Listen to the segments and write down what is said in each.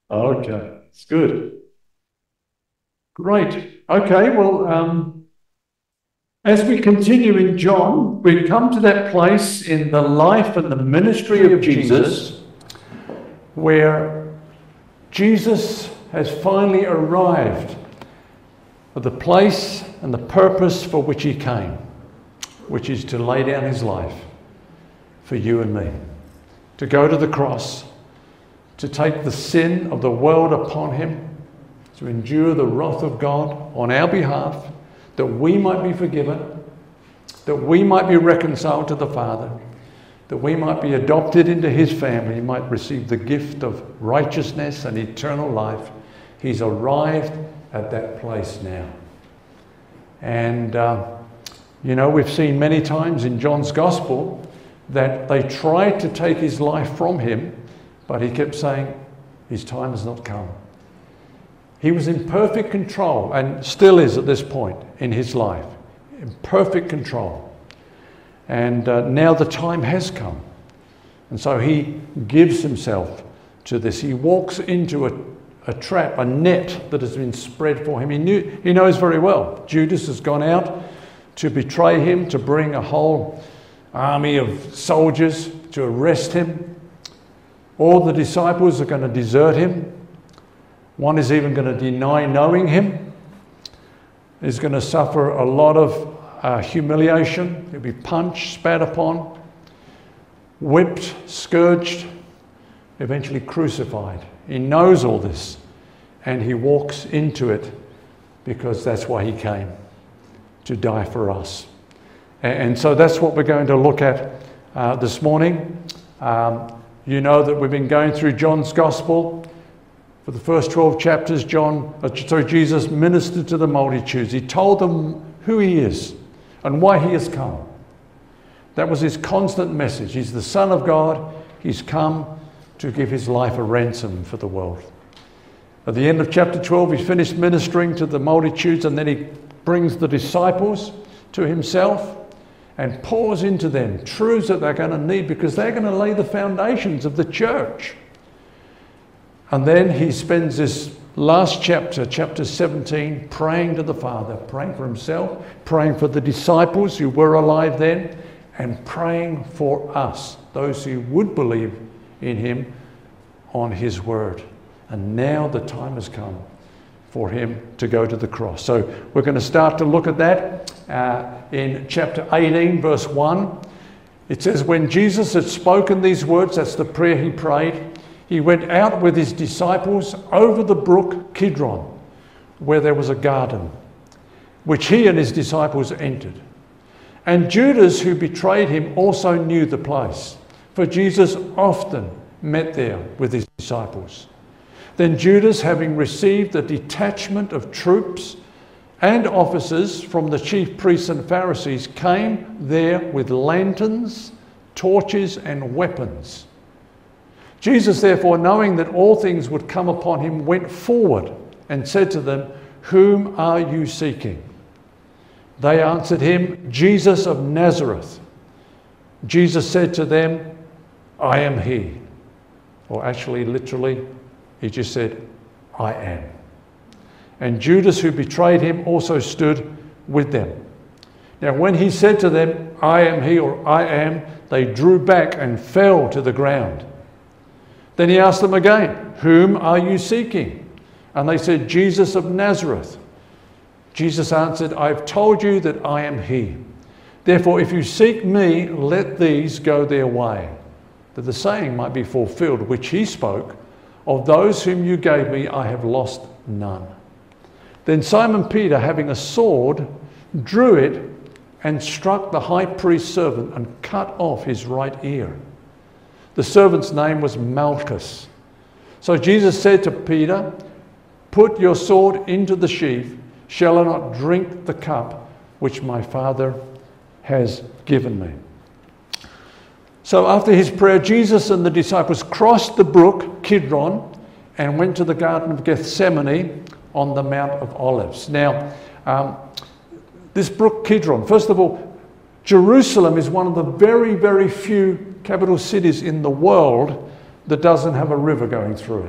Okay, it's good. Great. Okay, well, as we continue in John, we come to that place in the life and the ministry of Jesus where Jesus has finally arrived at the place and the purpose for which he came, which is to lay down his life for you and me, to go to the cross, to take the sin of the world upon him, to endure the wrath of God on our behalf, that we might be forgiven, that we might be reconciled to the Father, that we might be adopted into his family, might receive the gift of righteousness and eternal life. He's arrived at that place now. And, we've seen many times in John's Gospel that they tried to take his life from him, but he kept saying, his time has not come. He was in perfect control, and still is at this point in his life, in perfect control. And now the time has come. And so he gives himself to this. He walks into a trap, a net that has been spread for him. He knows very well. Judas has gone out to betray him, to bring a whole army of soldiers to arrest him. All the disciples are going to desert him. One is even going to deny knowing him. He's going to suffer a lot of humiliation. He'll be punched, spat upon, whipped, scourged, eventually crucified. He knows all this, and he walks into it because that's why he came, to die for us. And so that's what we're going to look at this morning. You know that we've been going through John's Gospel. For the first 12 chapters, Jesus ministered to the multitudes. He told them who he is and why he has come. That was his constant message. He's the Son of God. He's come to give his life a ransom for the world. At the end of chapter 12, he finished ministering to the multitudes, and then he brings the disciples to himself and pours into them truths that they're going to need, because they're going to lay the foundations of the church. And then he spends this last chapter, chapter 17, praying to the Father, praying for himself, praying for the disciples who were alive then, and praying for us, those who would believe in him on his word. And now the time has come for him to go to the cross. So we're going to start to look at that in chapter 18, verse 1. It says, when Jesus had spoken these words, that's the prayer he prayed, he went out with his disciples over the brook Kidron, where there was a garden, which he and his disciples entered. And Judas, who betrayed him, also knew the place, for Jesus often met there with his disciples. Then Judas, having received a detachment of troops and officers from the chief priests and Pharisees, came there with lanterns, torches, and weapons. Jesus, therefore, knowing that all things would come upon him, went forward and said to them, whom are you seeking? They answered him, Jesus of Nazareth. Jesus said to them, I am he. Or actually, literally, he just said, I am. And Judas, who betrayed him, also stood with them. Now, when he said to them, I am he, or I am, they drew back and fell to the ground. Then he asked them again, whom are you seeking? And they said, Jesus of Nazareth. Jesus answered, I've told you that I am he. Therefore, if you seek me, let these go their way, that the saying might be fulfilled, which he spoke, of those whom you gave me, I have lost none. Then Simon Peter, having a sword, drew it and struck the high priest's servant and cut off his right ear. The servant's name was Malchus. So Jesus said to Peter, put your sword into the sheath. Shall I not drink the cup which my Father has given me? So after his prayer, Jesus and the disciples crossed the brook Kidron and went to the Garden of Gethsemane on the Mount of Olives. Now, this brook Kidron, first of all, Jerusalem is one of the very, very few capital cities in the world that doesn't have a river going through it.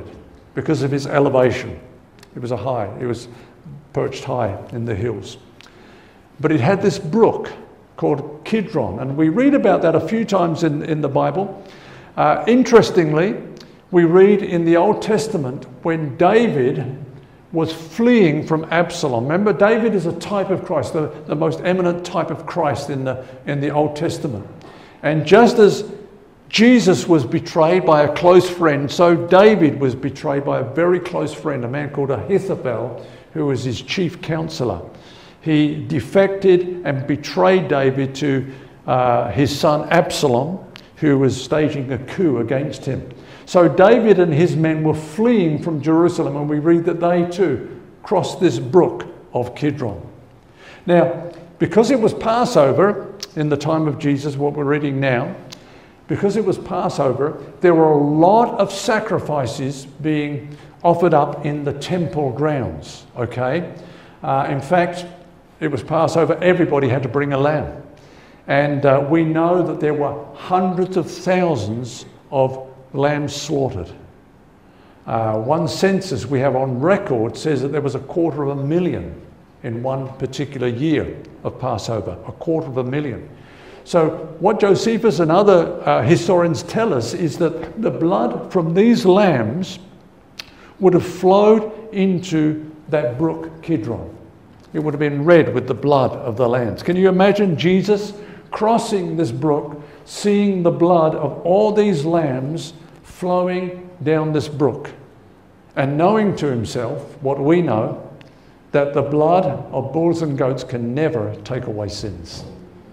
because of his elevation. It was perched high in the hills. But it had this brook called Kidron, and we read about that a few times in the Bible. Interestingly, we read in the Old Testament when David was fleeing from Absalom. Remember, David is a type of Christ, the most eminent type of Christ in the Old Testament. And just as Jesus was betrayed by a close friend, so David was betrayed by a very close friend, a man called Ahithophel, who was his chief counselor. He defected and betrayed David to his son Absalom, who was staging a coup against him. So David and his men were fleeing from Jerusalem, and we read that they too crossed this brook of Kidron. Now, because it was Passover in the time of Jesus, what we're reading now, because it was Passover, there were a lot of sacrifices being offered up in the temple grounds, okay? In fact, it was Passover, everybody had to bring a lamb. And we know that there were hundreds of thousands of lambs slaughtered. One census we have on record says that there was 250,000 in one particular year of Passover, 250,000. So what Josephus and other historians tell us is that the blood from these lambs would have flowed into that brook Kidron. It would have been red with the blood of the lambs. Can you imagine Jesus crossing this brook, seeing the blood of all these lambs flowing down this brook, and knowing to himself what we know, that the blood of bulls and goats can never take away sins.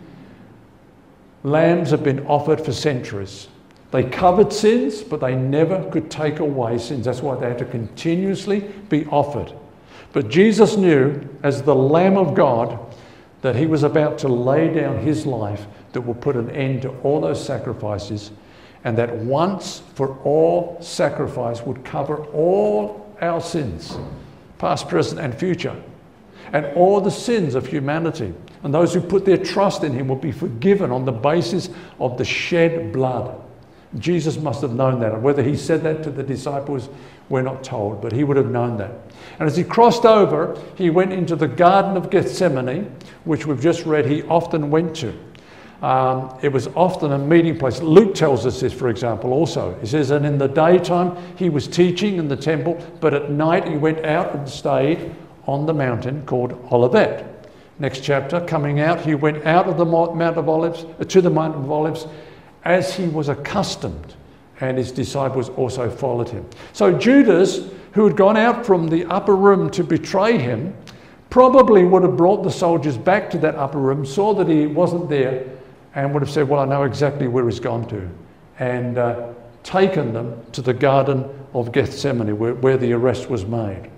Lambs have been offered for centuries. They covered sins, but they never could take away sins. That's why they had to continuously be offered. But Jesus knew, as the Lamb of God, that he was about to lay down his life that will put an end to all those sacrifices, and that once for all sacrifice would cover all our sins, past, present, and future, and all the sins of humanity. And those who put their trust in him will be forgiven on the basis of the shed blood. Jesus must have known that. And whether he said that to the disciples, we're not told, but he would have known that. And as he crossed over, he went into the Garden of Gethsemane, which we've just read he often went to. It was often a meeting place. Luke tells us this, for example, also. He says, and in the daytime he was teaching in the temple, but at night he went out and stayed on the mountain called Olivet. Next chapter, coming out, he went out of the Mount of Olives, to the Mount of Olives, as he was accustomed, and his disciples also followed him. So Judas, who had gone out from the upper room to betray him, probably would have brought the soldiers back to that upper room, saw that he wasn't there, and would have said, well, I know exactly where he's gone to, and taken them to the Garden of Gethsemane, where the arrest was made.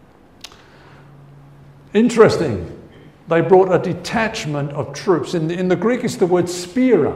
Interesting. They brought a detachment of troops. In the Greek, it's the word spira.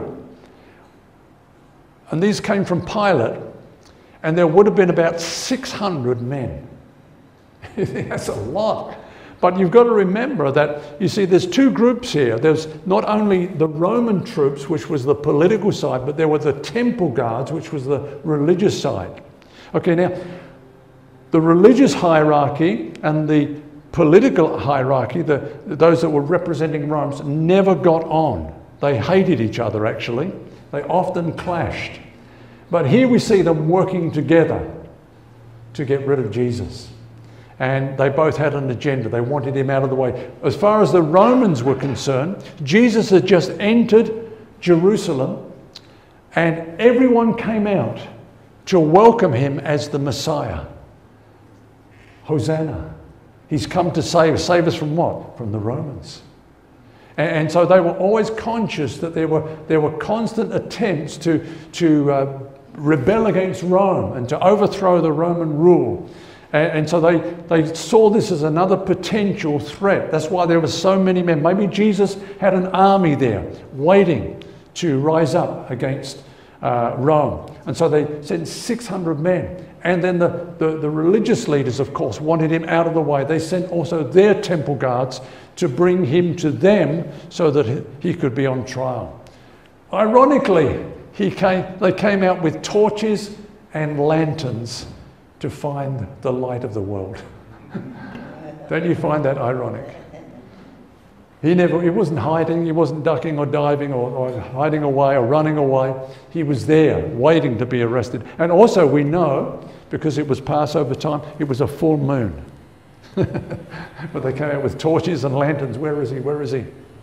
And these came from Pilate, and there would have been about 600 men. That's a lot. But you've got to remember that, you see, there's two groups here. There's not only the Roman troops, which was the political side, but there were the temple guards, which was the religious side. Okay, now, the religious hierarchy and the political hierarchy, those that were representing Rome, never got on. They hated each other, actually. They often clashed. But here we see them working together to get rid of Jesus. And they both had an agenda. They wanted him out of the way. As far as the Romans were concerned, Jesus had just entered Jerusalem, and everyone came out to welcome him as the Messiah. Hosanna. He's come to save us from what? From the Romans. And so they were always conscious that there were constant attempts to rebel against Rome and to overthrow the Roman rule. And so they saw this as another potential threat. That's why there were so many men. Maybe Jesus had an army there waiting to rise up against Rome. And so they sent 600 men. And then the religious leaders, of course, wanted him out of the way. They sent also their temple guards to bring him to them so that he could be on trial. Ironically, they came out with torches and lanterns to find the light of the world. Don't you find that ironic? He wasn't hiding, he wasn't ducking or diving or hiding away or running away. He was there waiting to be arrested. And also we know, because it was Passover time, it was a full moon. But they came out with torches and lanterns. Where is he? Where is he?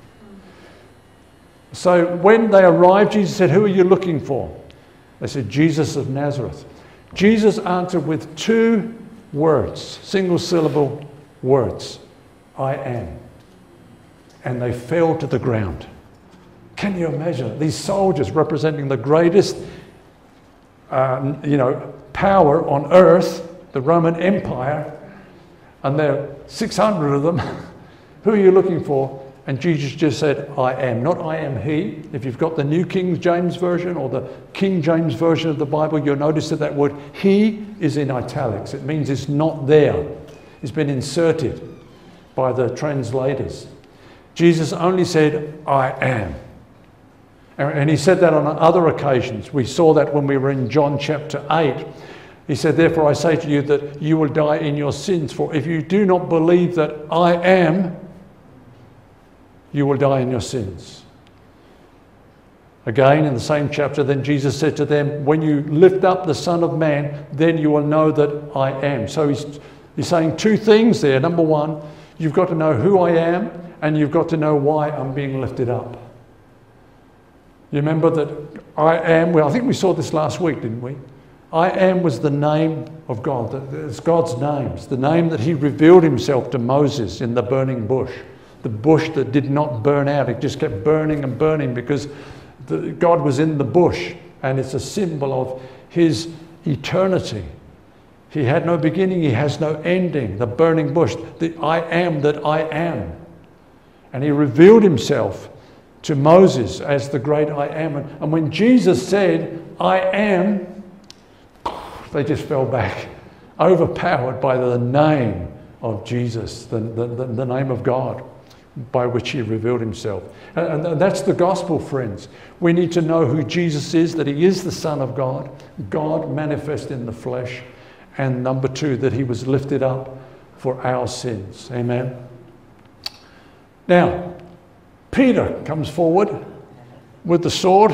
So when they arrived, Jesus said, "Who are you looking for?" They said, "Jesus of Nazareth." Jesus answered with 2 words, single syllable words, "I am." And they fell to the ground. Can you imagine these soldiers representing the greatest power on earth, the Roman Empire, and there are 600 of them. Who are you looking for? And Jesus just said, "I am." Not "I am he." If you've got the New King James Version or the King James Version of the Bible, you'll notice that word "he" is in italics. It means it's not there. It's been inserted by the translators. Jesus only said, "I am." And he said that on other occasions. We saw that when we were in John chapter 8. He said, "Therefore I say to you that you will die in your sins. For if you do not believe that I am, you will die in your sins." Again, in the same chapter, then Jesus said to them, "When you lift up the Son of Man, then you will know that I am." So he's saying 2 things there. Number 1, you've got to know who I am, and you've got to know why I'm being lifted up. You remember that I am, well, I think we saw this last week, didn't we? I am was the name of God. It's God's name. It's the name that he revealed himself to Moses in the burning bush. The bush that did not burn out. It just kept burning and burning because God was in the bush, and it's a symbol of his eternity. He had no beginning, he has no ending. The burning bush, the I am that I am. And he revealed himself to Moses as the great I am. And when Jesus said, "I am," they just fell back, overpowered by the name of Jesus, the name of God, by which he revealed himself. And that's the gospel, friends. We need to know who Jesus is, that he is the Son of God, God manifest in the flesh, and number 2, that he was lifted up for our sins. Amen. Now, Peter comes forward with the sword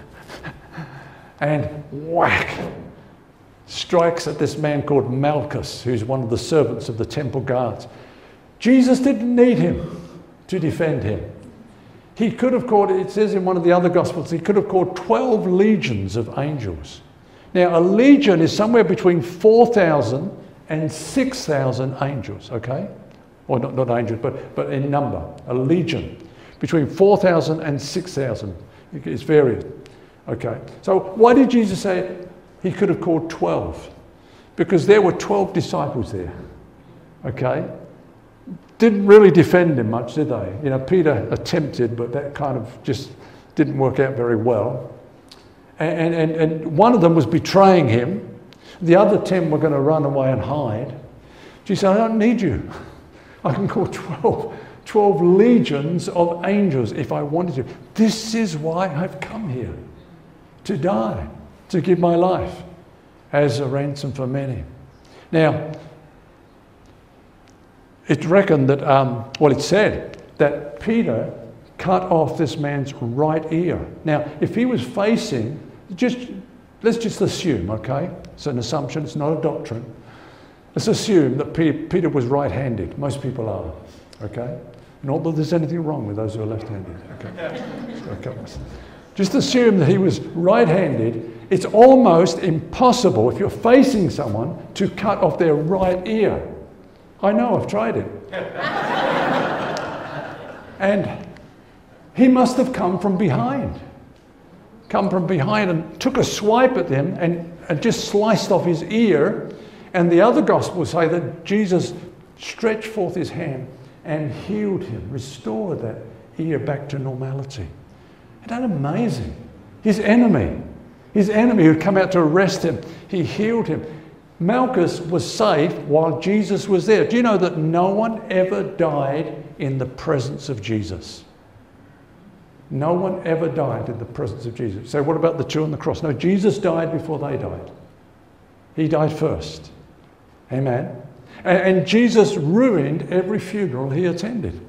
and whack, strikes at this man called Malchus, who's one of the servants of the temple guards. Jesus didn't need him to defend him. He could have called, it says in one of the other Gospels, he could have called 12 legions of angels. Now, a legion is somewhere between 4,000 and 6,000 angels, okay? Or not angels, but in number, a legion. Between 4,000 and 6,000. It's varied. Okay. So why did Jesus say he could have called 12? Because there were 12 disciples there. Okay. Didn't really defend him much, did they? You know, Peter attempted, but that kind of just didn't work out very well. And one of them was betraying him. The other 10 were going to run away and hide. Jesus said, "I don't need you. I can call 12 legions of angels if I wanted to. This is why I've come here, to die, to give my life as a ransom for many." Now, it's reckoned that, it said that Peter cut off this man's right ear. Now, if he was facing, let's just assume, okay? It's an assumption, it's not a doctrine. Let's assume that Peter was right-handed. Most people are, okay? Not that there's anything wrong with those who are left-handed, okay? Just assume that he was right-handed. It's almost impossible, if you're facing someone, to cut off their right ear. I know, I've tried it. And he must have come from behind and took a swipe at him and just sliced off his ear. And the other Gospels say that Jesus stretched forth his hand and healed him, restored that ear back to normality. Isn't that amazing? His enemy who'd come out to arrest him, he healed him. Malchus was saved while Jesus was there. Do you know that no one ever died in the presence of Jesus? No one ever died in the presence of Jesus. So what about the 2 on the cross? No, Jesus died before they died. He died first. Amen. And Jesus ruined every funeral he attended.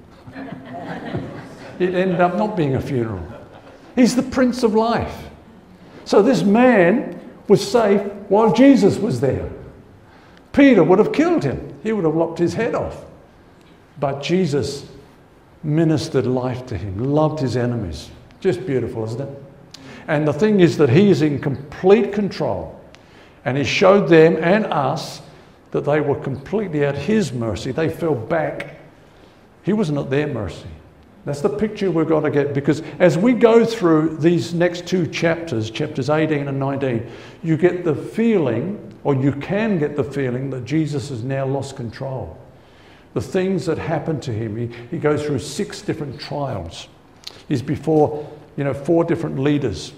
It ended up not being a funeral. He's the Prince of Life. So this man was safe while Jesus was there. Peter would have killed him. He would have lopped his head off. But Jesus ministered life to him, loved his enemies. Just beautiful, isn't it? And the thing is that he is in complete control. And he showed them and us that they were completely at his mercy. They fell back. He wasn't at their mercy. That's the picture we've got to get, because as we go through these next two chapters, chapters 18 and 19, you get the feeling, or you can get the feeling, that Jesus has now lost control. The things that happened to him, he goes through 6 different trials. He's before, 4 different leaders.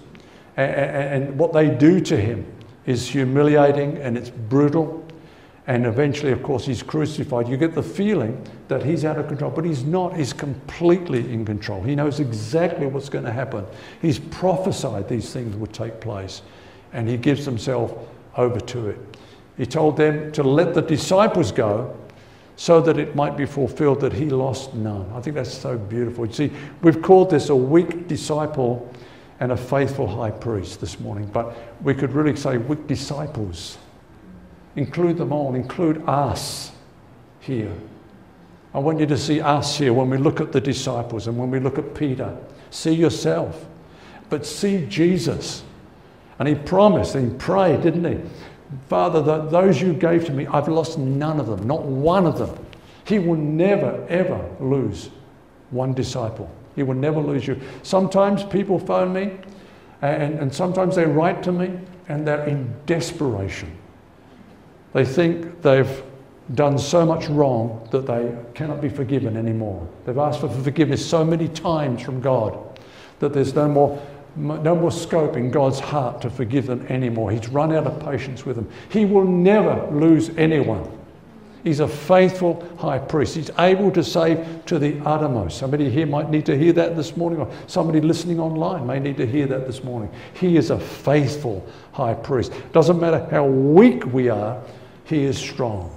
And what they do to him is humiliating and it's brutal. And eventually, of course, he's crucified. You get the feeling that he's out of control, but he's not. He's completely in control. He knows exactly what's going to happen. He's prophesied these things would take place, and he gives himself over to it. He told them to let the disciples go so that it might be fulfilled that he lost none. I think that's so beautiful. You see, we've called this a weak disciple and a faithful high priest this morning, but we could really say weak disciples. Include them all, include us here. I want you to see us here when we look at the disciples and when we look at Peter. See yourself, but see Jesus. And he promised and he prayed, didn't he? Father, those you gave to me, I've lost none of them, not one of them. He will never, ever lose one disciple. He will never lose you. Sometimes people phone me and sometimes they write to me and they're in desperation. They think they've done so much wrong that they cannot be forgiven anymore. They've asked for forgiveness so many times from God that there's no more scope in God's heart to forgive them anymore. He's run out of patience with them. He will never lose anyone. He's a faithful high priest. He's able to save to the uttermost. Somebody here might need to hear that this morning, or somebody listening online may need to hear that this morning. He is a faithful high priest. Doesn't matter how weak we are, he is strong.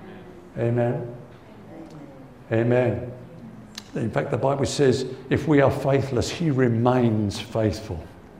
Amen. Amen. In fact, the Bible says, if we are faithless, he remains faithful.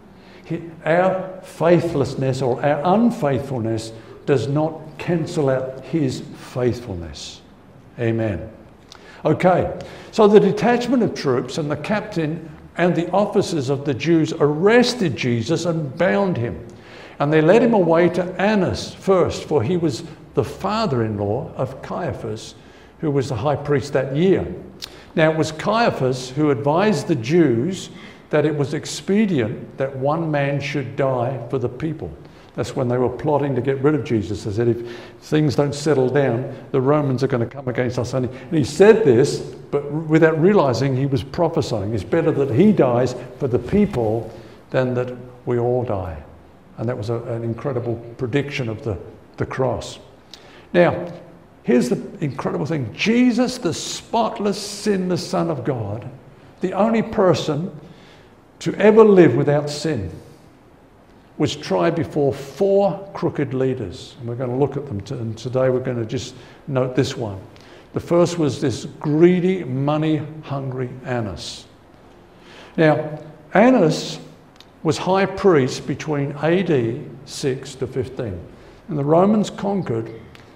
Our faithlessness or our unfaithfulness does not cancel out his faithfulness. Amen. Okay, so the detachment of troops and the captain and the officers of the Jews arrested Jesus and bound him. And they led him away to Annas first, for he was the father-in-law of Caiaphas, who was the high priest that year. Now it was Caiaphas who advised the Jews that it was expedient that one man should die for the people. That's when they were plotting to get rid of Jesus. They said, if things don't settle down, the Romans are going to come against us. And he said this, but without realizing he was prophesying. It's better that he dies for the people than that we all die. And that was an incredible prediction of the cross. Now, here's the incredible thing. Jesus, the spotless, sinless Son of God, the only person to ever live without sin, was tried before 4 crooked leaders. And we're going to look at them, and today we're going to just note this one. The first was this greedy, money-hungry Annas. Now, Annas was high priest between AD 6 to 15. And the Romans conquered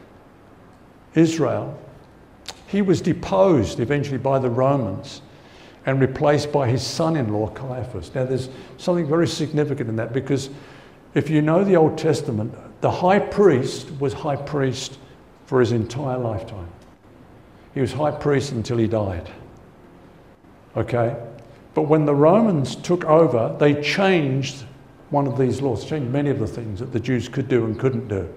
Israel. He was deposed eventually by the Romans and replaced by his son-in-law Caiaphas. Now there's something very significant in that, because if you know the Old Testament, the high priest was high priest for his entire lifetime. He was high priest until he died. Okay? But when the Romans took over, they changed one of these laws, changed many of the things that the Jews could do and couldn't do.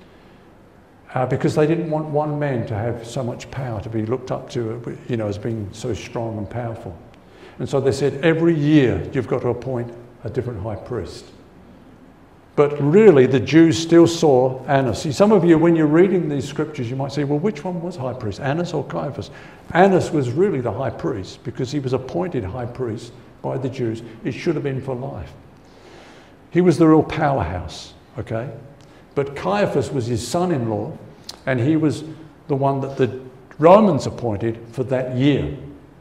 Because they didn't want one man to have so much power, to be looked up to, as being so strong and powerful. And so they said, every year you've got to appoint a different high priest. But really, the Jews still saw Annas. See, some of you, when you're reading these scriptures, you might say, well, which one was high priest, Annas or Caiaphas? Annas was really the high priest because he was appointed high priest by the Jews. It should have been for life. He was the real powerhouse, okay? But Caiaphas was his son-in-law, And he was the one that the Romans appointed for that year.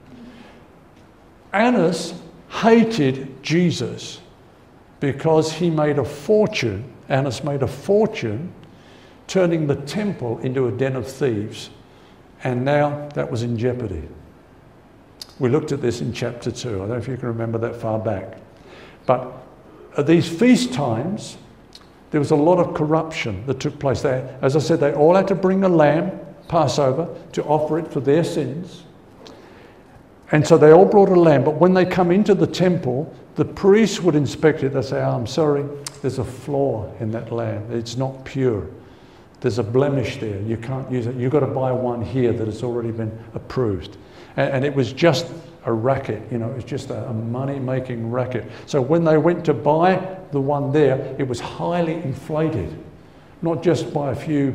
Annas hated Jesus because he made a fortune. Annas made a fortune turning the temple into a den of thieves. And now that was in jeopardy. We looked at this in chapter 2. I don't know if you can remember that far back. But at these feast times, there was a lot of corruption that took place there. As I said, they all had to bring a lamb, Passover, to offer it for their sins. And so they all brought a lamb. But when they come into the temple, the priests would inspect it. They say, I'm sorry, there's a flaw in that lamb. It's not pure. There's a blemish there. You can't use it. You've got to buy one here that has already been approved. And it was just a racket, it was just a money-making racket. So when they went to buy the one there, it was highly inflated, not just by a few,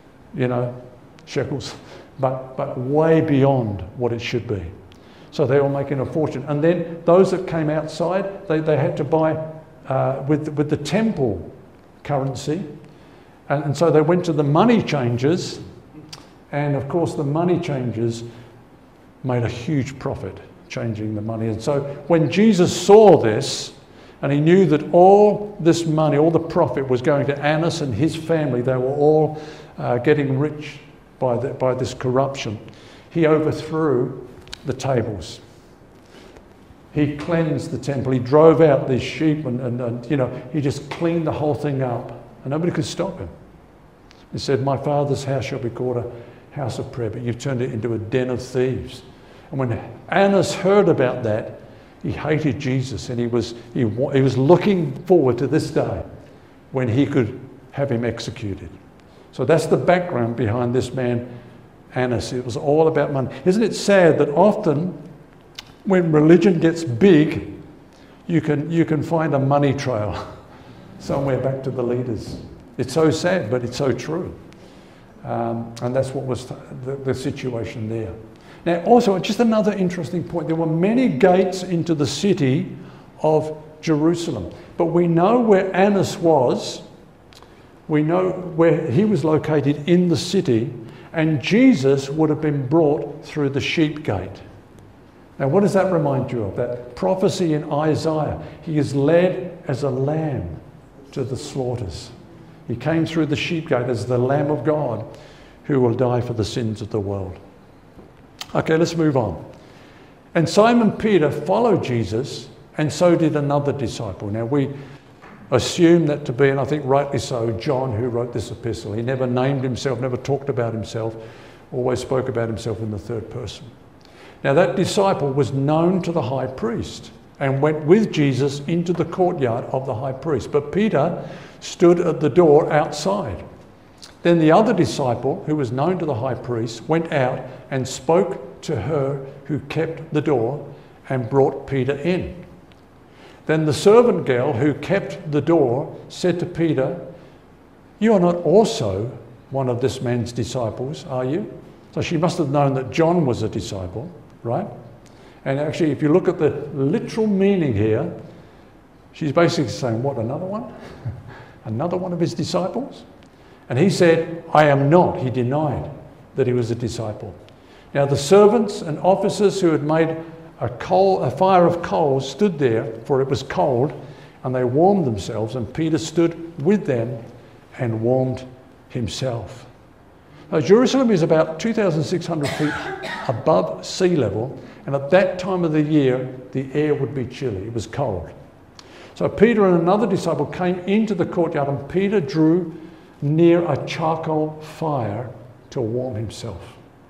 shekels, but way beyond what it should be. So they were making a fortune. And then those that came outside, they had to buy with the temple currency. And so they went to the money changers, and of course the money changers made a huge profit changing the money. And so when Jesus saw this, and he knew that all this money, all the profit was going to Annas and his family, they were all getting rich by this corruption, he overthrew the tables. He cleansed the temple. He drove out these sheep and he just cleaned the whole thing up, and nobody could stop him. He said, my Father's house shall be called a house of prayer, but you've turned it into a den of thieves. And when Annas heard about that, he hated Jesus, and he was looking forward to this day when he could have him executed. So that's the background behind this man, Annas. It was all about money. Isn't it sad that often when religion gets big, you can find a money trail somewhere back to the leaders. It's so sad, but it's so true. And that's what was the situation there. Now, also, just another interesting point. There were many gates into the city of Jerusalem. But we know where Annas was. We know where he was located in the city. And Jesus would have been brought through the sheep gate. Now, what does that remind you of? That prophecy in Isaiah. He is led as a lamb to the slaughters. He came through the sheep gate as the Lamb of God who will die for the sins of the world. Okay, let's move on. And Simon Peter followed Jesus, and so did another disciple. Now, we assume that to be, and I think rightly so, John, who wrote this epistle. He never named himself, never talked about himself, always spoke about himself in the third person. Now, that disciple was known to the high priest and went with Jesus into the courtyard of the high priest. But Peter stood at the door outside. Then the other disciple, who was known to the high priest, went out and spoke to her who kept the door and brought Peter in. Then the servant girl who kept the door said to Peter, "You are not also one of this man's disciples, are you?" So she must have known that John was a disciple, right? And actually, if you look at the literal meaning here, she's basically saying, what, another one? Another one of his disciples? And he said, "I am not." He denied that he was a disciple. Now the servants and officers who had made a fire of coals stood there, for it was cold, and they warmed themselves, and Peter stood with them and warmed himself. Now, Jerusalem is about 2,600 feet above sea level, and at that time of the year, the air would be chilly. It was cold. So Peter and another disciple came into the courtyard, and Peter drew near a charcoal fire to warm himself.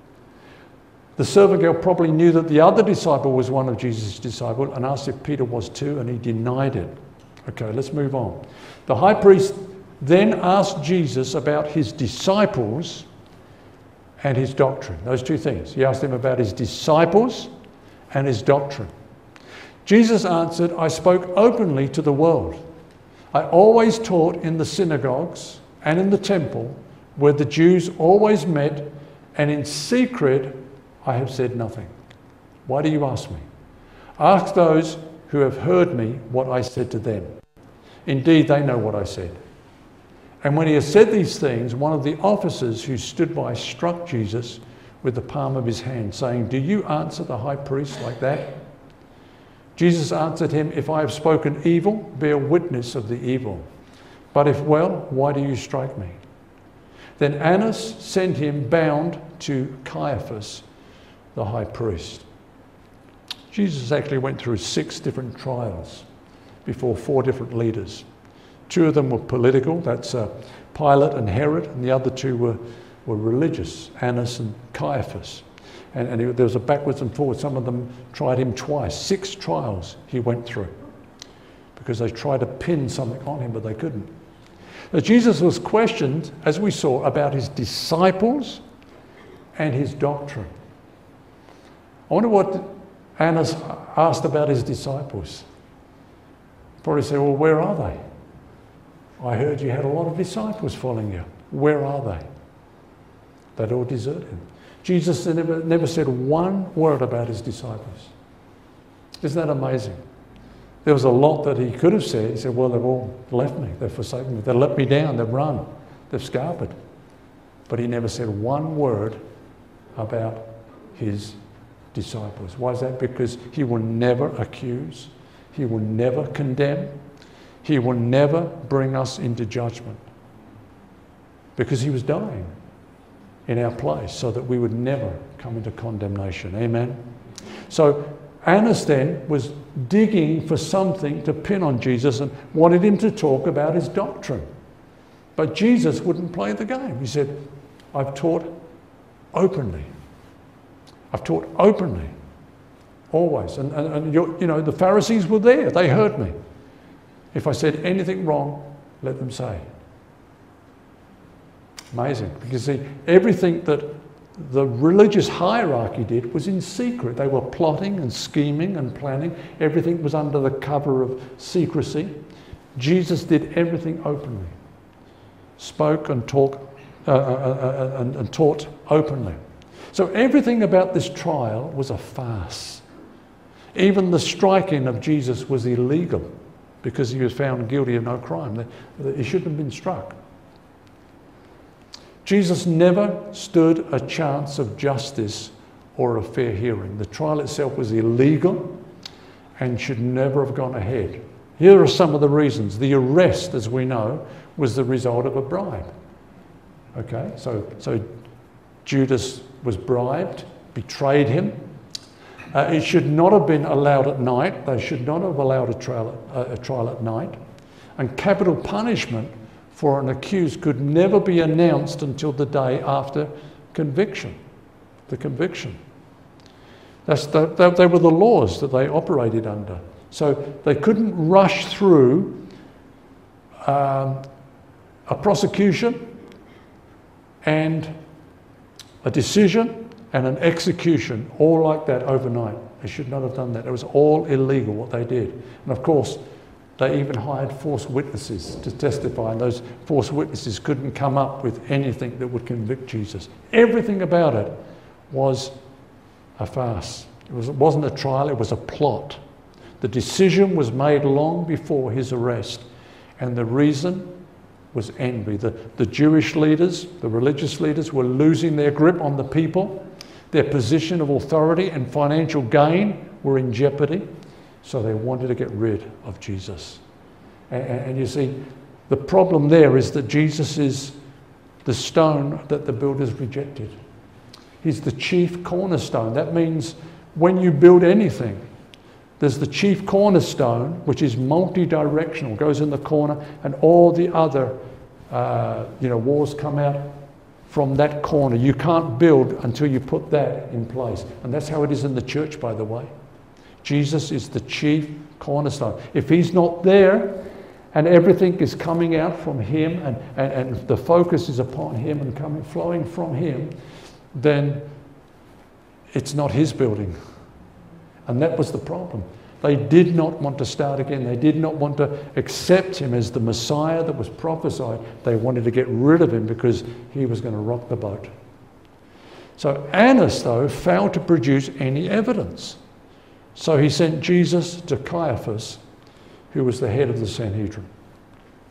The servant girl probably knew that the other disciple was one of Jesus' disciples and asked if Peter was too, and he denied it. Okay, let's move on. The high priest then asked Jesus about his disciples and his doctrine. Those two things. He asked him about his disciples and his doctrine. Jesus answered, "I spoke openly to the world. I always taught in the synagogues and in the temple where the Jews always met, and in secret I have said nothing. Why do you ask me? Ask those who have heard me what I said to them. Indeed, they know what I said." And when he had said these things, one of the officers who stood by struck Jesus with the palm of his hand, saying, "Do you answer the high priest like that?" Jesus answered him, "If I have spoken evil, bear witness of the evil. But if well, why do you strike me?" Then Annas sent him bound to Caiaphas, the high priest. Jesus actually went through 6 different trials before 4 different leaders. 2 of them were political, that's Pilate and Herod, and the other 2 were religious, Annas and Caiaphas. And there was a backwards and forwards. Some of them tried him twice. 6 trials he went through because they tried to pin something on him, but they couldn't. Now, Jesus was questioned, as we saw, about his disciples and his doctrine. I wonder what Annas asked about his disciples. Probably said, "Well, where are they? I heard you had a lot of disciples following you. Where are they?" They'd all deserted him. Jesus never said one word about his disciples. Isn't that amazing? There was a lot that he could have said. He said, "Well, they've all left me. They've forsaken me. They've let me down. They've run. They've scarpered." But he never said one word about his disciples. Why is that? Because he will never accuse. He will never condemn. He will never bring us into judgment. Because he was dying in our place so that we would never come into condemnation. Amen? So Annas then was digging for something to pin on Jesus and wanted him to talk about his doctrine. But Jesus wouldn't play the game. He said, "I've taught openly. I've taught openly, always." And the Pharisees were there. They heard me. If I said anything wrong, let them say. Amazing. Because see, everything that the religious hierarchy did was in secret. They were plotting and scheming and planning. Everything was under the cover of secrecy. Jesus did everything openly. Spoke and talked and taught openly. So everything about this trial was a farce. Even the striking of Jesus was illegal because he was found guilty of no crime. He shouldn't have been struck. Jesus never stood a chance of justice or a fair hearing. The trial itself was illegal and should never have gone ahead. Here are some of the reasons. The arrest, as we know, was the result of a bribe. Okay, so Judas was bribed, betrayed him. It should not have been allowed at night. They should not have allowed a trial at night. And capital punishment for an accused could never be announced until the day after conviction, the conviction. They were the laws that they operated under. So they couldn't rush through a prosecution and a decision and an execution all like that overnight. They should not have done that. It was all illegal what they did. And of course, they even hired false witnesses to testify, and those false witnesses couldn't come up with anything that would convict Jesus. Everything about it was a farce. It wasn't a trial, it was a plot. The decision was made long before his arrest, and the reason was envy. The Jewish leaders, the religious leaders, were losing their grip on the people. Their position of authority and financial gain were in jeopardy. So they wanted to get rid of Jesus. And you see, the problem there is that Jesus is the stone that the builders rejected. He's the chief cornerstone. That means when you build anything, there's the chief cornerstone, which is multi-directional, goes in the corner, and all the other walls come out from that corner. You can't build until you put that in place. And that's how it is in the church, by the way. Jesus is the chief cornerstone. If he's not there and everything is coming out from him and the focus is upon him and flowing from him, then it's not his building. And that was the problem. They did not want to start again. They did not want to accept him as the Messiah that was prophesied. They wanted to get rid of him because he was going to rock the boat. So Annas, though, failed to produce any evidence. So he sent Jesus to Caiaphas, who was the head of the Sanhedrin.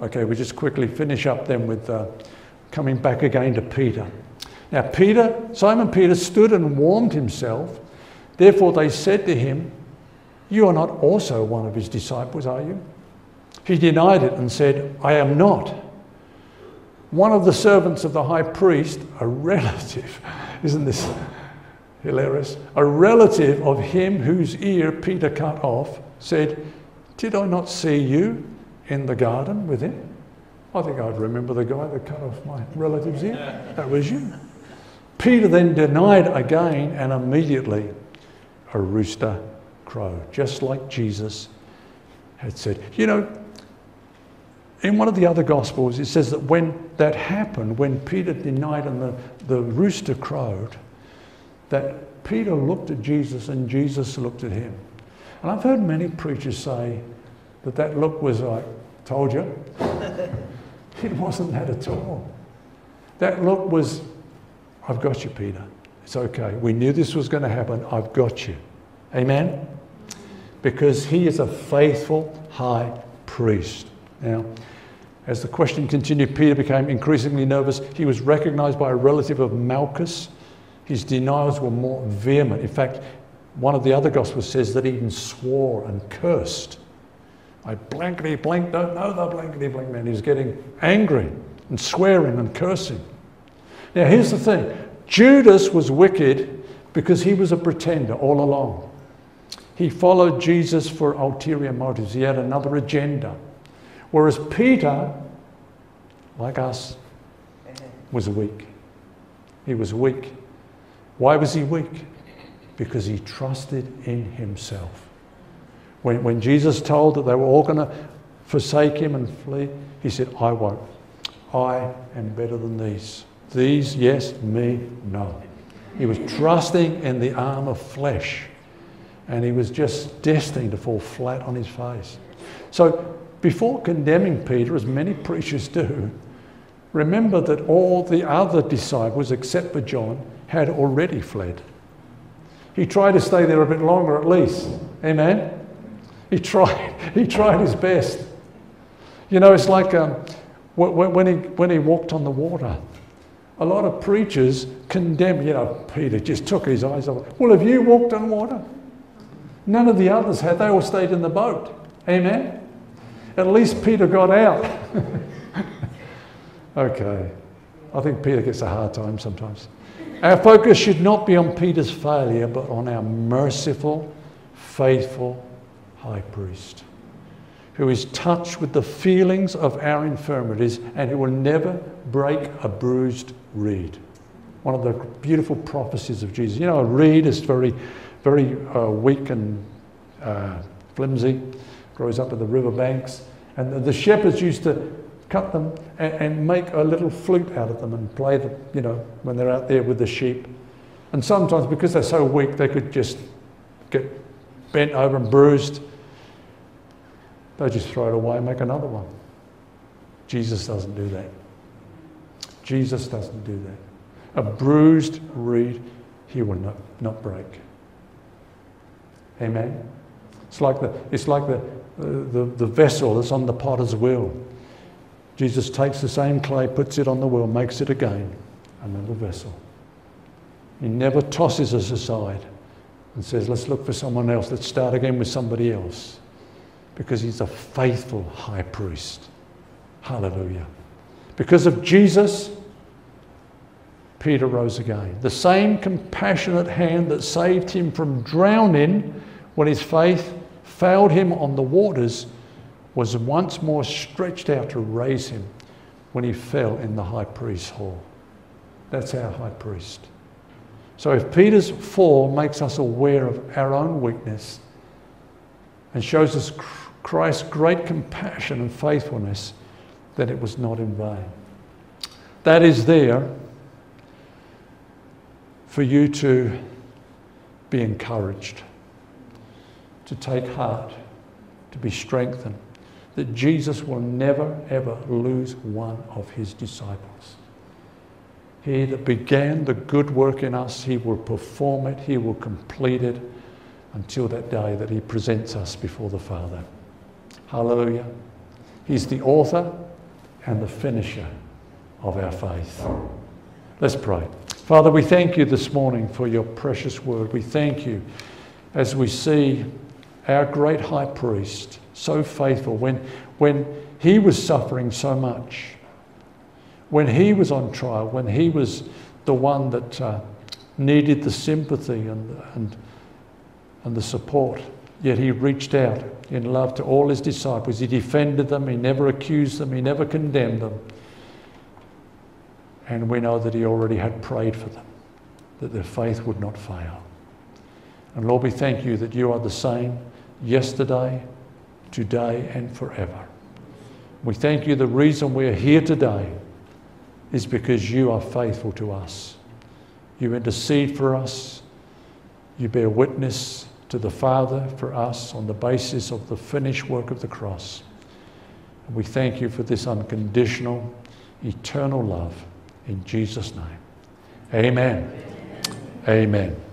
Okay, we just quickly finish up then with coming back again to Peter. Now Simon Peter stood and warmed himself. Therefore they said to him, "You are not also one of his disciples, are you?" He denied it and said, "I am not." One of the servants of the high priest, a relative, isn't this hilarious? A relative of him whose ear Peter cut off, said, "Did I not see you in the garden with him?" I think I'd remember the guy that cut off my relative's ear. That was you. Peter then denied again, and immediately a rooster crowed, just like Jesus had said. You know, in one of the other Gospels, it says that when that happened, when Peter denied and the rooster crowed, that Peter looked at Jesus and Jesus looked at him. And I've heard many preachers say that look was like, "Told you." It wasn't that at all. That look was, "I've got you, Peter. It's okay. We knew this was going to happen. I've got you." Amen? Because he is a faithful high priest. Now, as the question continued, Peter became increasingly nervous. He was recognized by a relative of Malchus. His denials were more vehement. In fact, one of the other Gospels says that he even swore and cursed. "I blankety blank don't know the blankety blank man." He was getting angry and swearing and cursing. Now here's the thing. Judas was wicked because he was a pretender all along. He followed Jesus for ulterior motives. He had another agenda. Whereas Peter, like us, was weak. He was weak. Why was he weak? Because he trusted in himself. When Jesus told that they were all going to forsake him and flee, he said, "I won't. I am better than these. These, yes, me, no." He was trusting in the arm of flesh, and he was just destined to fall flat on his face. So before condemning Peter, as many preachers do, remember that all the other disciples, except for John, had already fled. He tried to stay there a bit longer at least. Amen? He tried his best. You know, it's like when he walked on the water. A lot of preachers condemn, Peter just took his eyes off. Well, have you walked on water? None of the others had. They all stayed in the boat. Amen? At least Peter got out. Okay. I think Peter gets a hard time sometimes. Our focus should not be on Peter's failure, but on our merciful, faithful high priest, who is touched with the feelings of our infirmities and who will never break a bruised reed. One of the beautiful prophecies of Jesus. You know, a reed is very, very weak and flimsy, grows up at the river banks, and the shepherds used to cut them and make a little flute out of them and play them, when they're out there with the sheep. And sometimes, because they're so weak, they could just get bent over and bruised. They just throw it away and make another one. Jesus doesn't do that. Jesus doesn't do that. A bruised reed he will not break. Amen? It's like the vessel that's on the potter's wheel. Jesus takes the same clay, puts it on the wheel, makes it again another vessel. He never tosses us aside and says, "Let's look for someone else. Let's start again with somebody else." Because he's a faithful high priest. Hallelujah. Because of Jesus, Peter rose again. The same compassionate hand that saved him from drowning when his faith failed him on the waters was once more stretched out to raise him when he fell in the high priest's hall. That's our high priest. So if Peter's fall makes us aware of our own weakness and shows us Christ's great compassion and faithfulness, then it was not in vain. That is there for you to be encouraged, to take heart, to be strengthened, that Jesus will never, ever lose one of his disciples. He that began the good work in us, he will perform it, he will complete it until that day that he presents us before the Father. Hallelujah. He's the author and the finisher of our faith. Let's pray. Father, we thank you this morning for your precious word. We thank you as we see our great high priest, so faithful, when he was suffering so much, when he was on trial, when he was the one that needed the sympathy and the support, yet he reached out in love to all his disciples. He defended them, he never accused them, he never condemned them. And we know that he already had prayed for them, that their faith would not fail. And Lord, we thank you that you are the same yesterday, today, and forever. We thank you the reason we're here today is because you are faithful to us. You intercede for us. You bear witness to the Father for us on the basis of the finished work of the cross. And we thank you for this unconditional, eternal love. In Jesus' name. Amen. Amen.